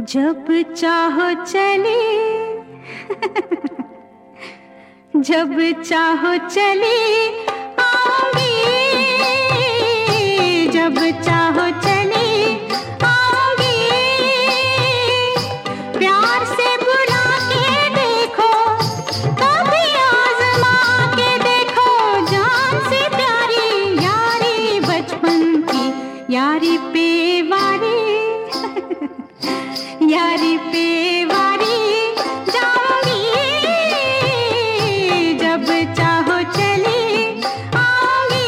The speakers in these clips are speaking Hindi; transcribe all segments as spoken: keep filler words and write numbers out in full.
जब चाहो चले जब चाहो चले आऊंगी, जब चाहो चले आऊंगी। प्यार से बुला के देखो, कभी आजमा के देखो। जान से प्यारी यारी बचपन की, यारी पे वारी यारी पे वारी जाऊंगी। जब चाहो चले आऊंगी।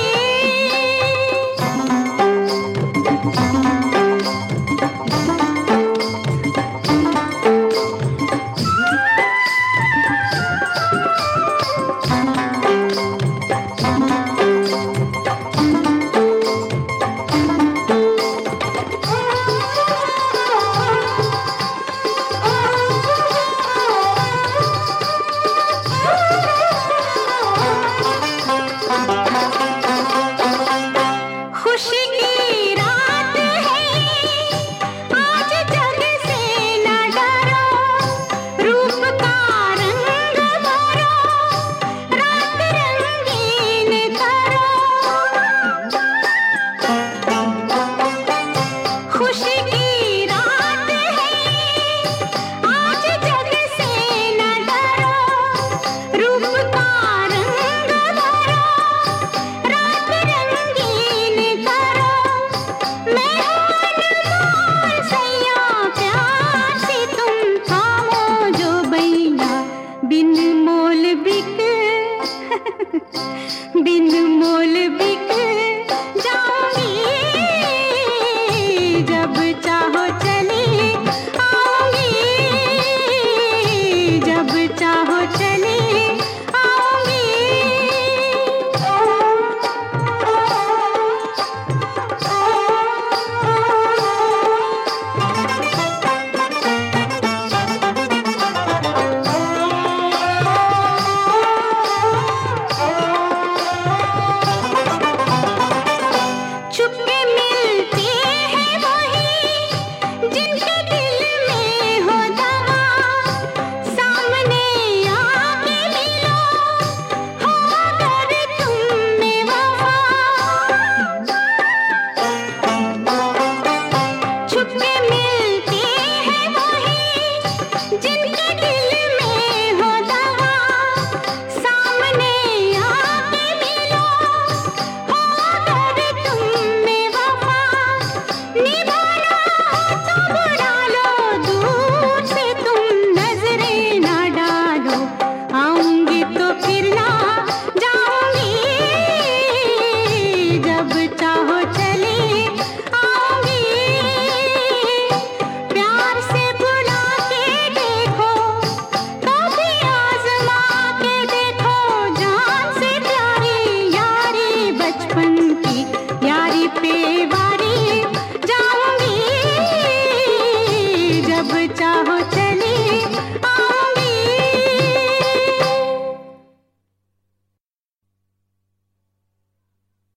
बिन मोल बिक बिन मोल बिक